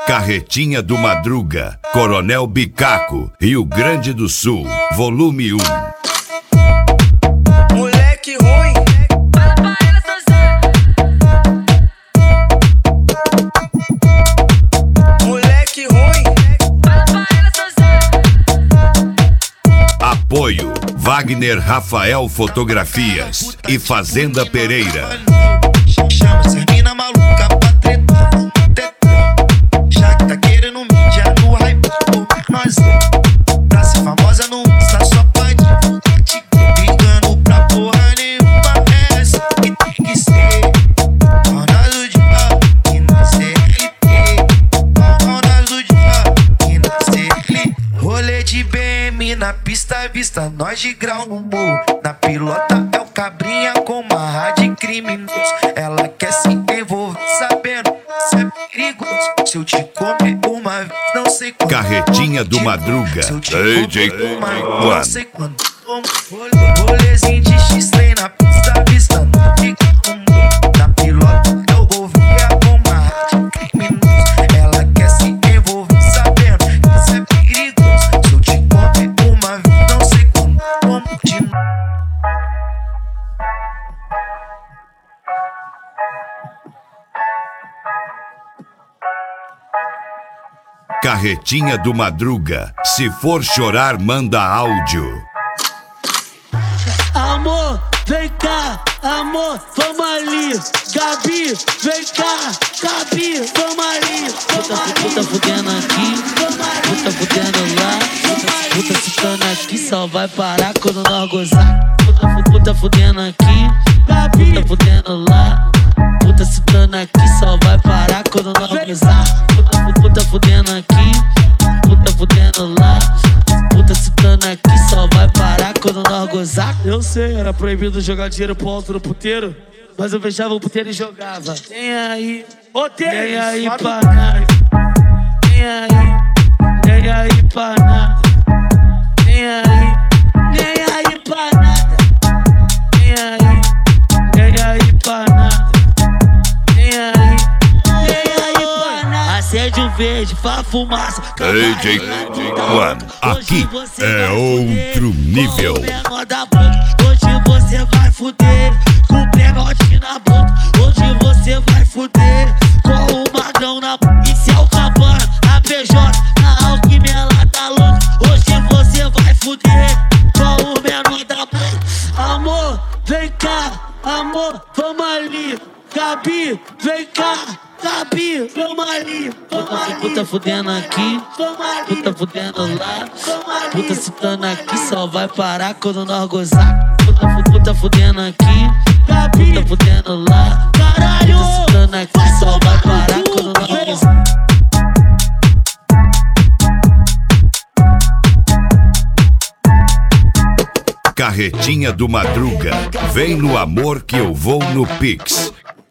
Carretinha do Madruga, Coronel Bicaco, Rio Grande do Sul, volume 1. Moleque ruim, fala pra ela, Sozé. moleque ruim. Fala pra ela, Sozé. Apoio Wagner Rafael Fotografias e Fazenda Pereira. Chama essa mina maluca pra tretar. Já que tá querendo mídia no hype, mas pra ser famosa não está só pode te brigando pra porra nenhuma. Essa que tem que ser Ronaldo de e na CLT. Ronaldo de e na CLT. Rolê de BM na pista, vista nós de grau no morro. Na pilota é o cabrinha com marra de criminoso. Ela quer se envolver sabendo se é perigoso. Se eu te comer uma vez, não sei quando. Carretinha do Madruga, DJ Não sei quando. Rolezinho de X-Lay na pista, vista de grau no morro. Na pilota eu vou ver com marra de criminoso. Ela quer se envolver sabendo que isso é perigoso. Se eu te comer uma vez, não sei quando. Como de Carretinha do Madruga, se for chorar, manda áudio. Amor, vem cá, amor, vamos ali. Gabi, vem cá, Gabi, vamos ali. Puta fudendo aqui, puta fudendo lá. Puta ficando aqui, só vai parar quando nós gozar. Puta fudendo aqui, puta fudendo lá. Puta ficando aqui, só vai parar quando nós gozar. Puta fudendo aqui, puta fudendo lá. Puta citando aqui, só vai parar quando nós gozar. Eu sei, era proibido jogar dinheiro pro alto do puteiro, mas eu fechava o puteiro e jogava. Vem aí, vem aí pra nada. Vem aí pra nada. Vem aí pra nada. Vem aí pra nada. Vem aí pra nada. Acende o verde, faz fumaça. DJ One, aqui é outro nível. Hoje você vai fuder com o penote na boca. Hoje você vai fuder com o magrão na boca. E se é o Cabana, a PJ, na Alckmin ela tá louca. Hoje você vai fuder com o menor da boca. Amor, vem cá, amor, vamos ali. Gabi, vem cá, Gabi, vamos ali. Puta fudendo aqui, puta fudendo lá. Puta citando aqui, só vai parar quando nós gozar. Puta fudendo aqui, puta fudendo lá. Caralho, puta citando aqui, só vai parar quando nós gozar. Carretinha do Madruga, vem no amor que eu vou no Pix.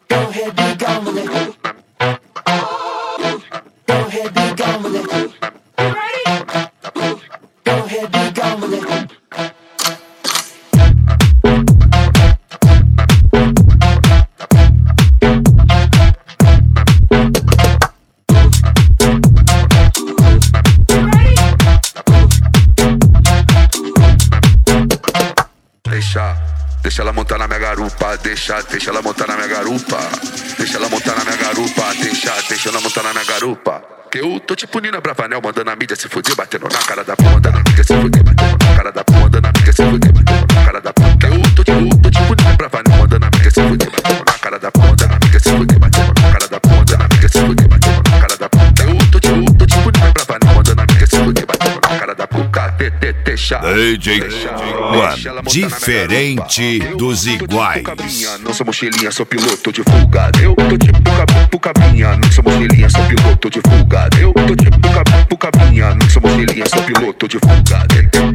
Deixa ela montar na minha garupa, deixa ela montar na minha garupa. Deixa ela montar na minha garupa, deixa ela montar na minha garupa. Que eu tô tipo Nina Bravanel, mandando a mídia se fuder, batendo na cara da porra, mandando a mídia se fuder, batendo na cara da porra, mandando a mídia se fuder, batendo na cara da porra. Que eu tô tipo Nina Bravanel, mandando a mídia se fuder, batendo na cara da porra, mandando a mídia se fuder, batendo na cara da porra, mandando a mídia se fuder, batendo na cara da porra. Que eu tô tipo Nina Bravanel, mandando a mídia se fuder, batendo na cara da porra. Deixa DJ One, diferente dos iguais. Não sou mochilinha, sou piloto de fuga. Eu tô tipo cabinha, não sou mochilinha, sou piloto de fuga. Eu tô tipo cabinha, não sou mochilinha, sou piloto de fuga.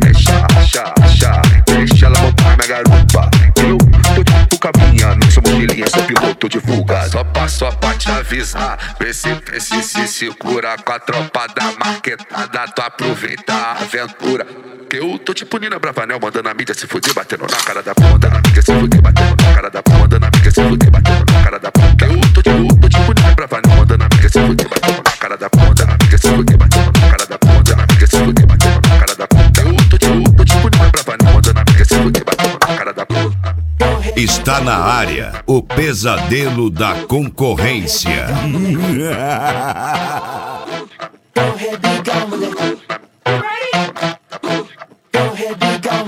Deixa ela montar na minha garupa. Eu tô tipo cabinha, não sou mochilinha, sou piloto de fuga. Só pra te avisar, vê se se segura com a tropa da marquetada. Tu aproveita a aventura. Que eu tô tipo Nina Bravanel, mandando a mídia se fuder, batendo na cara da porra, mandando a mídia se fuder, batendo na cara da porra, mandando a mídia se fuder, batendo na cara da porra. Que eu tô tipo Nina Bravanel, mandando a mídia se fuder, batendo na cara da porra. Tá na área, o pesadelo da concorrência. Go ahead, be gone with it. Go ahead, be gone.